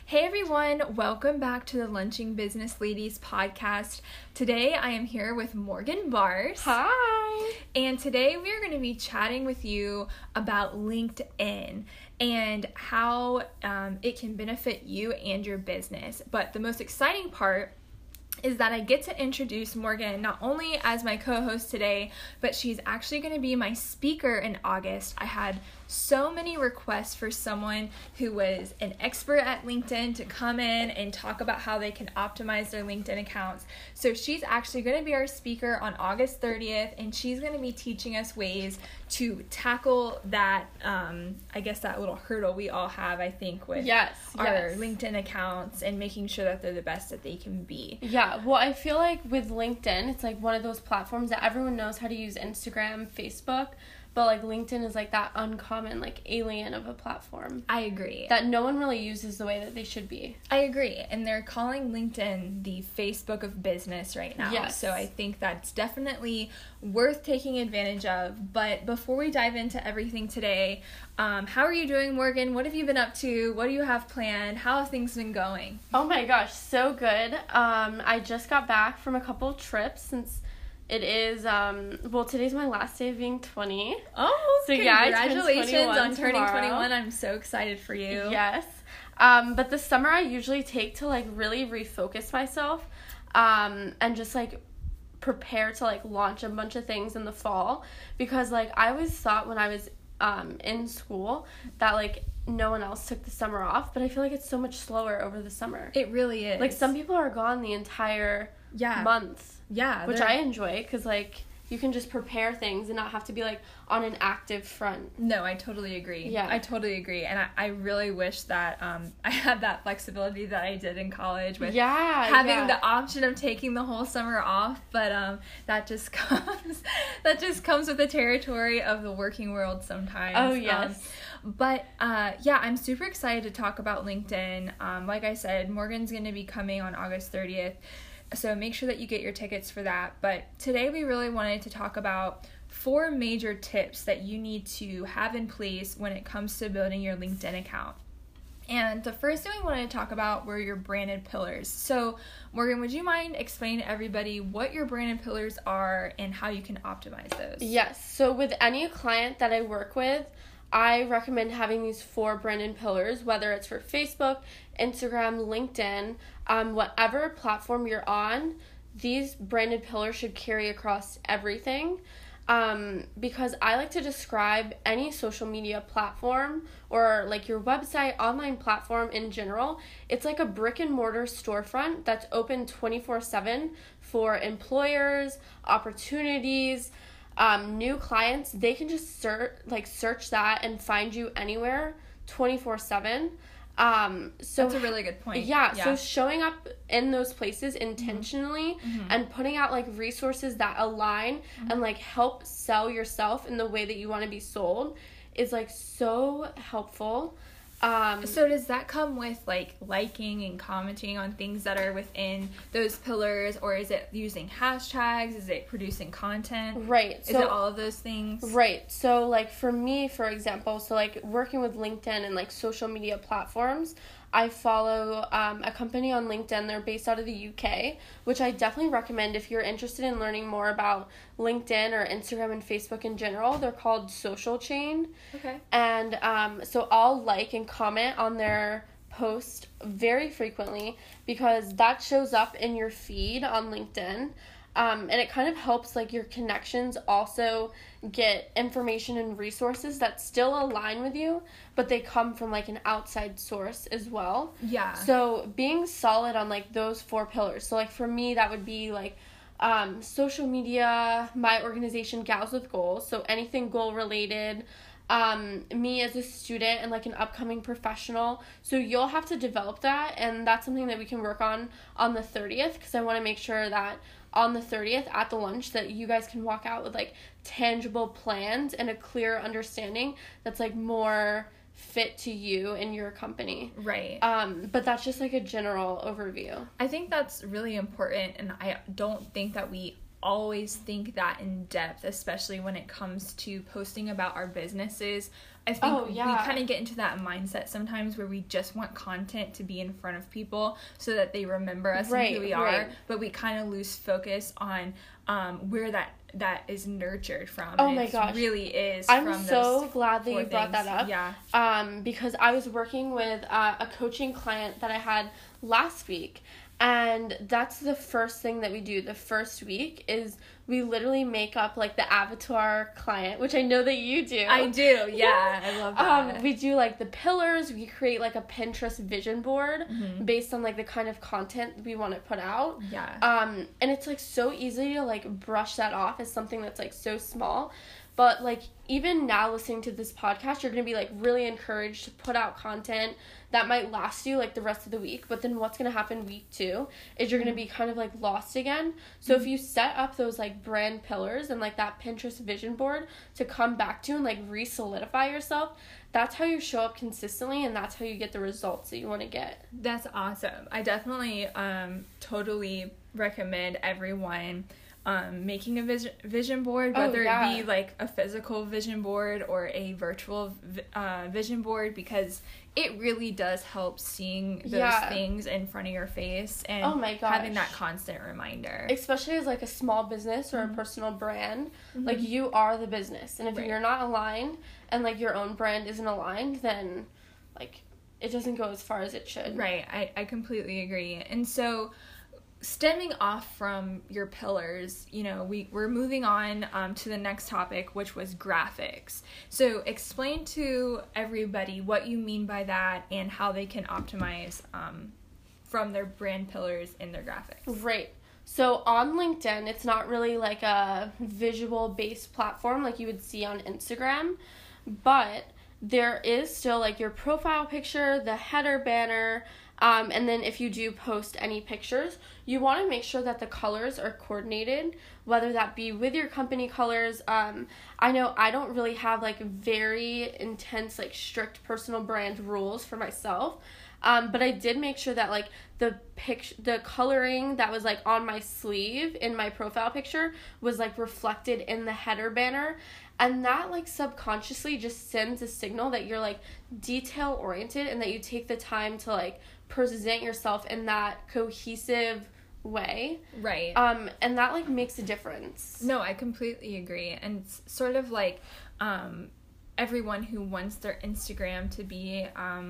Hey everyone, welcome back to the Lunching Business Ladies podcast. Today I am here with Morgan Bars. Hi! And today we are going to be chatting with you about LinkedIn and how it can benefit you and your business. But the most exciting part is that I get to introduce Morgan not only as my co-host today, but she's actually going to be my speaker in August. I had so many requests for someone who was an expert at LinkedIn to come in and talk about how they can optimize their LinkedIn accounts. So she's actually going to be our speaker on August 30th, and she's going to be teaching us ways to tackle that, that little hurdle we all have, I think, with our LinkedIn accounts and making sure that they're the best that they can be. Yeah, well, I feel like with LinkedIn, it's like one of those platforms that everyone knows how to use Instagram, Facebook, but like LinkedIn is like that uncommon, like alien of a platform. I agree. That no one really uses the way that they should be. I agree. And they're calling LinkedIn the Facebook of business right now. Yes. So I think that's definitely worth taking advantage of. But before we dive into everything today, how are you doing, Morgan? What have you been up to? What do you have planned? How have things been going? Oh my gosh, so good. I just got back from a couple trips since it is, today's my last day of being 20. Oh, so congratulations on turning tomorrow. 21. I'm so excited for you. Yes. But the summer I usually take to, like, really refocus myself, and just, like, prepare to, like, launch a bunch of things in the fall. Because, like, I always thought when I was, in school that, like, no one else took the summer off. But I feel like it's so much slower over the summer. It really is. Like, some people are gone the entire month. Yeah. Which I enjoy because, like, you can just prepare things and not have to be, like, on an active front. No, I totally agree. Yeah. I totally agree. And I really wish that I had that flexibility that I did in college with having the option of taking the whole summer off. But that just comes with the territory of the working world sometimes. Oh, yes. I'm super excited to talk about LinkedIn. Like I said, Morgan's going to be coming on August 30th. So make sure that you get your tickets for that. But today we really wanted to talk about 4 major tips that you need to have in place when it comes to building your LinkedIn account. And the first thing we wanted to talk about were your branded pillars. So Morgan, would you mind explaining to everybody what your branded pillars are and how you can optimize those? Yes. So with any client that I work with, I recommend having these 4 branded pillars, whether it's for Facebook, Instagram, LinkedIn, whatever platform you're on, these branded pillars should carry across everything. Because I like to describe any social media platform or like your website, online platform in general, it's like a brick and mortar storefront that's open 24/7 for employers, opportunities, new clients. They can just search that and find you anywhere 24/7. So that's a really good point. Yeah, so showing up in those places intentionally and putting out like resources that align and like help sell yourself in the way that you want to be sold is like so helpful. So does that come with like liking and commenting on things that are within those pillars, or is it using hashtags? Is it producing content? Right. Is it all of those things? Right. So like for me, for example, so like working with LinkedIn and like social media platforms, I follow a company on LinkedIn. They're based out of the UK, which I definitely recommend if you're interested in learning more about LinkedIn or Instagram and Facebook in general. They're called Social Chain. Okay. And so I'll like and comment on their post very frequently because that shows up in your feed on LinkedIn. And it kind of helps like your connections also get information and resources that still align with you, but they come from like an outside source as well. Yeah. So being solid on like those 4 pillars. So like for me, that would be like social media, my organization, Gals with Goals. So anything goal related. Me as a student and like an upcoming professional. So you'll have to develop that, and that's something that we can work on the 30th because I want to make sure that on the 30th at the lunch that you guys can walk out with like tangible plans and a clear understanding that's like more fit to you and your company. Right. But that's just like a general overview. I think that's really important, and I don't think that we always think that in depth, especially when it comes to posting about our businesses I think we kind of get into that mindset sometimes where we just want content to be in front of people so that they remember us and who we are, but we kind of lose focus on where that is nurtured from. Oh my gosh. Really is I'm from so those glad that you brought things. that up. Yeah. Because I was working with a coaching client that I had last week, and that's the first thing that we do the first week is we literally make up like the avatar client, which I know that you do. I do, yeah. I love that. We do like the pillars. We create like a Pinterest vision board based on like the kind of content we want to put out. Yeah. And it's like so easy to like brush that off as something that's like so small. But like even now listening to this podcast, you're going to be like really encouraged to put out content that might last you like the rest of the week. But then what's going to happen week 2 is you're going to be kind of like lost again. So if you set up those like brand pillars and like that Pinterest vision board to come back to and like re-solidify yourself, that's how you show up consistently, and that's how you get the results that you want to get. That's awesome. I definitely totally recommend everyone making a vision board, whether it be like a physical vision board or a virtual vision board, because it really does help seeing those things in front of your face and having that constant reminder. Especially as like a small business or a personal brand, like you are the business, and if you're not aligned and like your own brand isn't aligned, then like it doesn't go as far as it should. Right. I completely agree. And so stemming off from your pillars, you know, we're moving on to the next topic, which was graphics. So explain to everybody what you mean by that and how they can optimize from their brand pillars in their graphics. Right. So on LinkedIn, it's not really like a visual-based platform like you would see on Instagram, but there is still like your profile picture, the header banner, and then if you do post any pictures, you want to make sure that the colors are coordinated, whether that be with your company colors. I know I don't really have like very intense, like strict personal brand rules for myself. But I did make sure that like the coloring that was like on my sleeve in my profile picture was like reflected in the header banner. And that like subconsciously just sends a signal that you're like detail oriented and that you take the time to like present yourself in that cohesive way. Right. And that like makes a difference. No, I completely agree. And it's sort of like everyone who wants their Instagram to be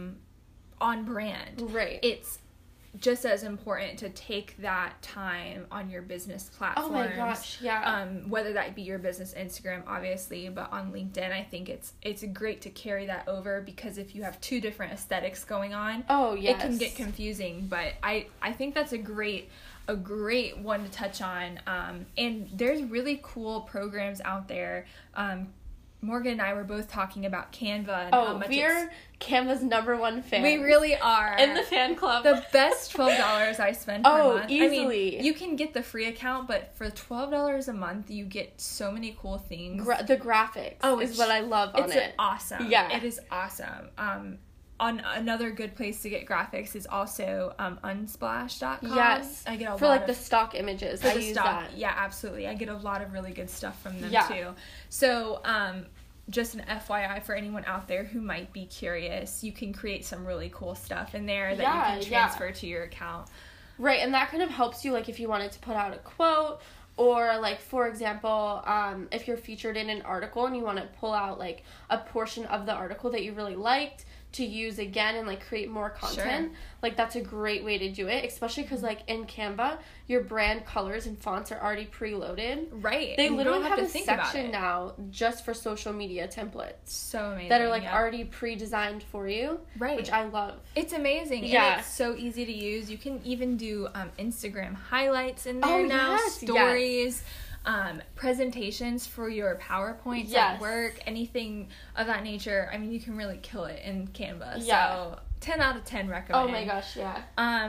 on brand. Right. It's just as important to take that time on your business platforms. Oh my gosh, yeah. Whether that be your business Instagram, obviously, but on LinkedIn, I think it's great to carry that over, because if you have two different aesthetics going on, it can get confusing. But I think that's a great one to touch on. And there's really cool programs out there. Morgan and I were both talking about Canva and how much we're Canva's #1 fan. We really are. In the fan club. The best $12 I spend per month. Easily. I mean, you can get the free account, but for $12 a month, you get so many cool things. The graphics is what I love on it. It's awesome. Yeah. It is awesome. On another good place to get graphics is also unsplash.com. Yes. I get for like the stock images. I use that. Yeah, absolutely. I get a lot of really good stuff from them too. So, just an FYI for anyone out there who might be curious, you can create some really cool stuff in there that you can transfer to your account. Right, and that kind of helps you, like, if you wanted to put out a quote, or, like, for example, if you're featured in an article and you want to pull out, like, a portion of the article that you really liked to use again and, like, create more content. Sure. Like, that's a great way to do it, especially because, like, in Canva, your brand colors and fonts are already preloaded. Right. They literally have a section now just for social media templates. So amazing. That are, like, already pre-designed for you. Right. Which I love. It's amazing. Yeah. And it's so easy to use. You can even do Instagram highlights in there now. Stories. Presentations for your PowerPoints at work, anything of that nature. I mean, you can really kill it in Canva. So 10 out of 10 recommend. Oh my gosh, yeah.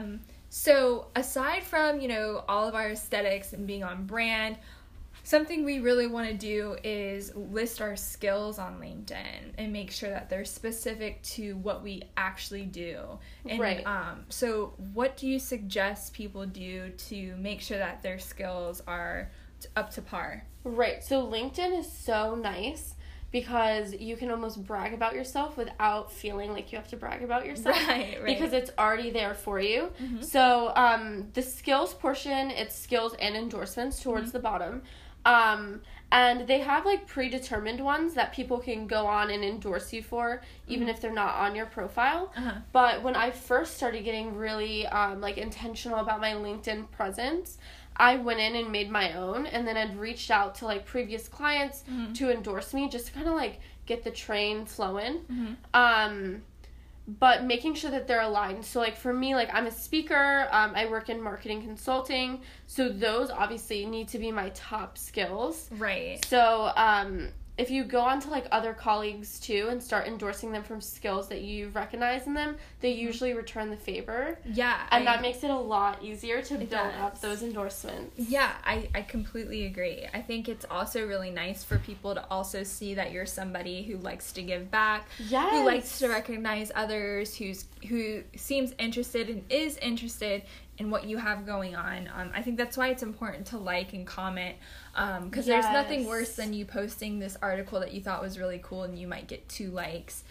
So aside from, all of our aesthetics and being on brand, something we really want to do is list our skills on LinkedIn and make sure that they're specific to what we actually do. And, right. So what do you suggest people do to make sure that their skills are up to par? Right. So LinkedIn is so nice because you can almost brag about yourself without feeling like you have to brag about yourself. Right. Because it's already there for you. Mm-hmm. So the skills portion, it's skills and endorsements towards the bottom. And they have like predetermined ones that people can go on and endorse you for, even if they're not on your profile. But when I first started getting really like intentional about my LinkedIn presence, I went in and made my own, and then I'd reached out to like previous clients to endorse me, just to kind of like get the train flowing. But making sure that they're aligned. So like for me, like I'm a speaker, I work in marketing consulting, so those obviously need to be my top skills. Right. So if you go on to like other colleagues too and start endorsing them from skills that you recognize in them, they usually return the favor. Yeah. And that makes it a lot easier to build does. up those endorsements. Yeah, I completely agree. I think it's also really nice for people to also see that you're somebody who likes to give back, Yes. who likes to recognize others, who seems interested and is interested in what you have going on. I think that's why it's important to like and comment, because there's nothing worse than you posting this article that you thought was really cool and you might get 2 likes.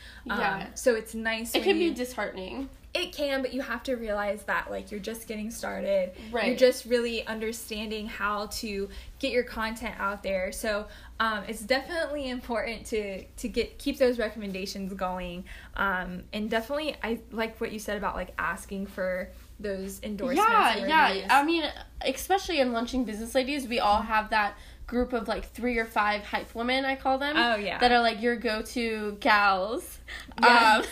So it's nice. It can be disheartening. It can, but you have to realize that, like, you're just getting started. Right. You're just really understanding how to get your content out there. So it's definitely important to keep those recommendations going. And definitely, I like what you said about, like, asking for those endorsements. Yeah. I mean, especially in Lunching Business Ladies, we all have that group of like 3 or 5 hype women, I call them. Oh, yeah. That are like your go-to gals. Yes.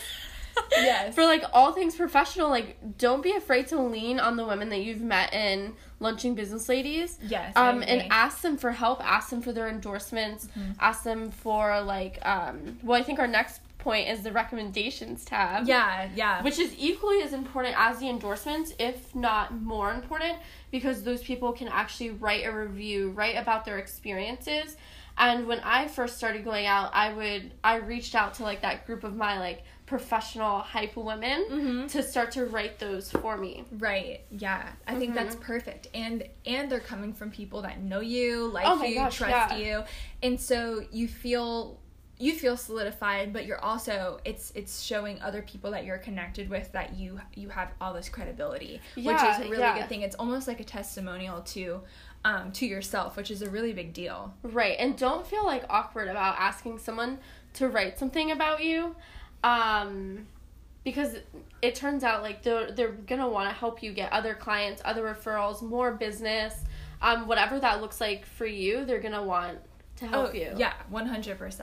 Yes. For like all things professional, like don't be afraid to lean on the women that you've met in Lunching Business Ladies. Yes. And ask them for help, ask them for their endorsements, ask them for like well, I think our next point is the recommendations tab. Yeah. Which is equally as important as the endorsements, if not more important, because those people can actually write a review, write about their experiences. And when I first started going out, I reached out to like that group of my like professional hype women to start to write those for me. Right. Yeah. I think that's perfect. And they're coming from people that know you, like trust you. And so you feel solidified, but you're also it's showing other people that you're connected with that you have all this credibility, which is a really good thing. It's almost like a testimonial to yourself, which is a really big deal. Right. And don't feel like awkward about asking someone to write something about you, because it turns out like they're gonna want to help you get other clients, other referrals, more business, whatever that looks like for you. They're gonna want to help you. Yeah, 100%.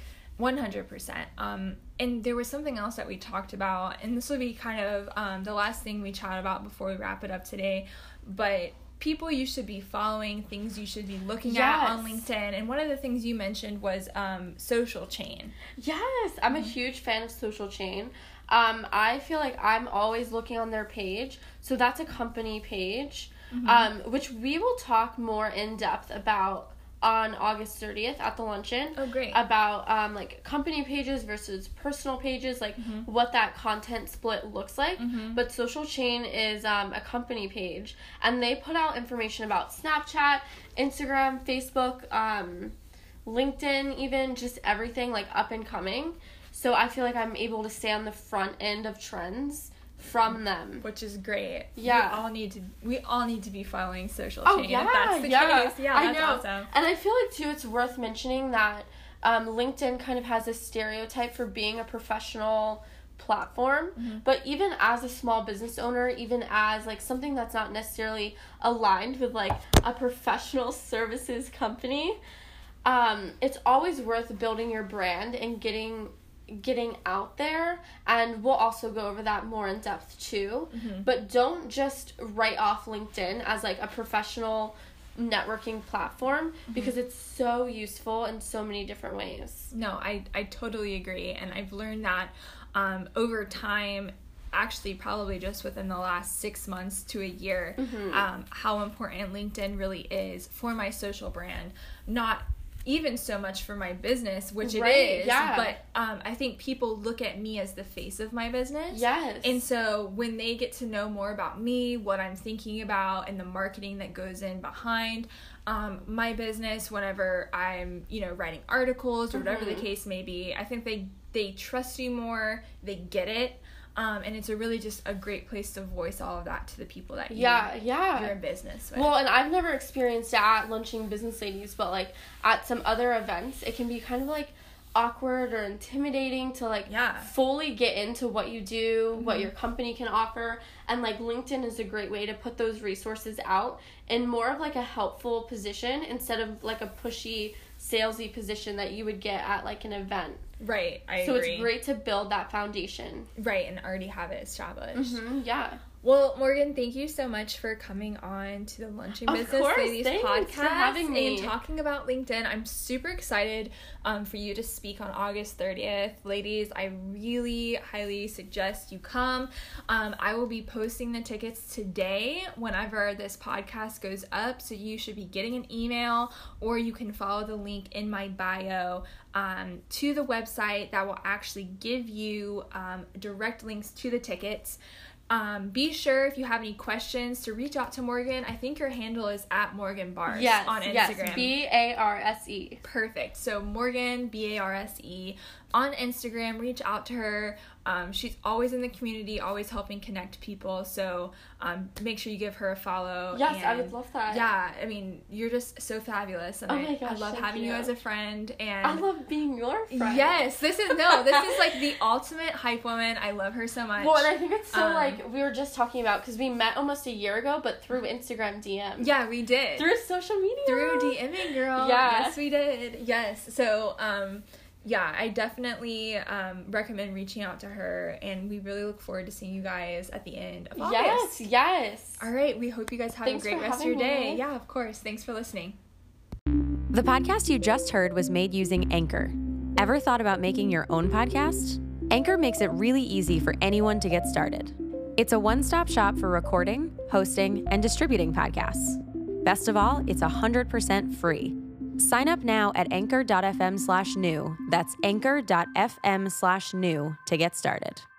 100%. And there was something else that we talked about, and this will be kind of the last thing we chat about before we wrap it up today, but people you should be following, things you should be looking at on LinkedIn. And one of the things you mentioned was Social Chain. Yes, I'm a huge fan of Social Chain. I feel like I'm always looking on their page. So that's a company page, which we will talk more in depth about on August 30th at the luncheon. Oh, great. About like company pages versus personal pages, like what that content split looks like. But Social Chain is a company page, and they put out information about Snapchat, Instagram, Facebook, LinkedIn, even just everything like up and coming. So I feel like I'm able to stay on the front end of trends from them, which is great. Yeah, we all need to be following Social Chain. Yeah, if that's the case. Yeah, I that's know. Awesome. And I feel like too, it's worth mentioning that LinkedIn kind of has a stereotype for being a professional platform, but even as a small business owner, even as like something that's not necessarily aligned with like a professional services company, it's always worth building your brand and getting out there, and we'll also go over that more in depth too. But don't just write off LinkedIn as like a professional networking platform, because it's so useful in so many different ways. No, I totally agree, and I've learned that over time, actually probably just within the last 6 months to a year, how important LinkedIn really is for my social brand. Not even so much for my business, which it Right, is. yeah. But I think people look at me as the face of my business. Yes. And so when they get to know more about me, what I'm thinking about, and the marketing that goes in behind my business, whenever I'm, writing articles or whatever the case may be, I think they trust you more, they get it. And it's really just a great place to voice all of that to the people that you're in business with. Well, and I've never experienced it at Lunching Business Ladies, but like at some other events, it can be kind of like awkward or intimidating to like fully get into what you do, what your company can offer, and like LinkedIn is a great way to put those resources out in more of like a helpful position instead of like a pushy, salesy position that you would get at like an event. Right, I agree. So it's great to build that foundation. Right, and already have it established. Yeah. Well, Morgan, thank you so much for coming on to the Lunching Business Ladies podcast for having me. and talking about LinkedIn. I'm super excited for you to speak on August 30th. Ladies, I really highly suggest you come. I will be posting the tickets today whenever this podcast goes up, so you should be getting an email, or you can follow the link in my bio to the website that will actually give you direct links to the tickets. Be sure, if you have any questions, to reach out to Morgan. I think your handle is @MorganBarse on Instagram. Yes, Barse. Perfect. So Morgan, Barse, on Instagram. Reach out to her. She's always in the community, always helping connect people. So make sure you give her a follow. Yes, I would love that. Yeah, I mean, you're just so fabulous. And my gosh, I love having you as a friend. And I love being your friend. Yes, this is like the ultimate hype woman. I love her so much. Well, and I think it's so like we were just talking about, because we met almost a year ago, but through Instagram DM. Yeah, we did. Through social media. Through DMing, girl. Yeah. Yes, we did. Yes. So, yeah, I definitely recommend reaching out to her, and we really look forward to seeing you guys at the end of August. Yes. All right, we hope you guys have a great rest of your day. Yeah, of course. Thanks for listening. The podcast you just heard was made using Anchor. Ever thought about making your own podcast? Anchor makes it really easy for anyone to get started. It's a one-stop shop for recording, hosting, and distributing podcasts. Best of all, it's 100% free. Sign up now at anchor.fm/new. That's anchor.fm/new to get started.